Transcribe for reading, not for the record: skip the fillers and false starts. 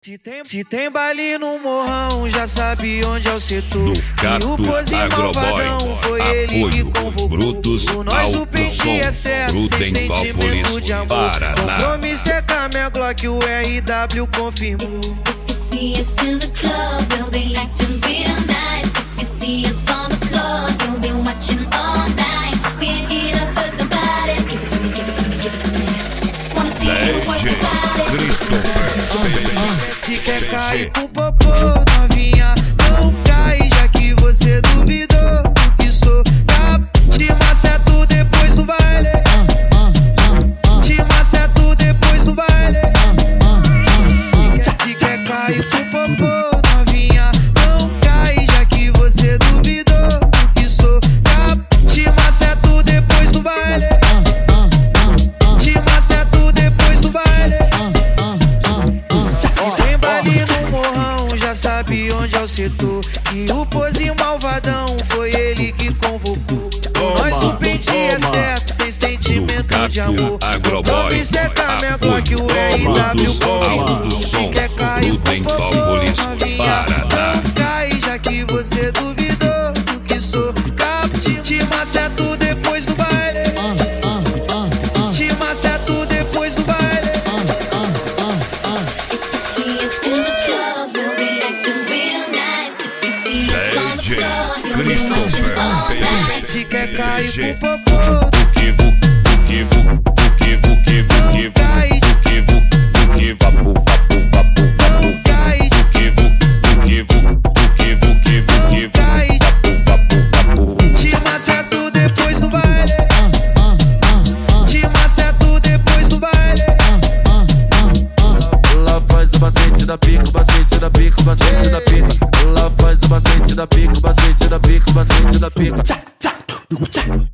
Se tem baile no morrão, já sabe onde é o setor. Ducato E o Pose malvadão foi ele que convocou. Brutus, o nosso pente é certo, sem sentimento de amor. Compromisso é com a minha Glock, o RW confirmou. If you see us in the club, we'll be acting real nice. If you see us on the floor, you'll be watching all night. We ain't here to hurt nobody. So give it to me, give it to me, give it to me. Wanna see you work the body. Christopher. Se quer cair com popô, novinha, não cai, já que você duvidou do que sou. Te maceto depois do baile. Te maceto depois do baile. Se quer cair com popô, novinha, não cai, já que você duvidou do que sou. Te maceto depois do baile. Te maceto depois do baile. Se tem baile no morrão, já sabe onde é o setor. E o Pose malvadão foi ele que convocou. Mas o pente é certo, sem sentimento de amor. Compromisso é com a minha Glock, o RW confirmou. Se quer cair com popô, novinha, não cai, já que você duvidou do que sou. Te maceto depois do baile. Te maceto depois do baile. Se quer cair com popô, não cai, não cai, não cai. Te maceto depois do baile. Te maceto depois do baile. Ela faz o macete da pica, o macete da pica, o macete da pica. Ela faz o macete da pica, o macete da pica, o macete da pica.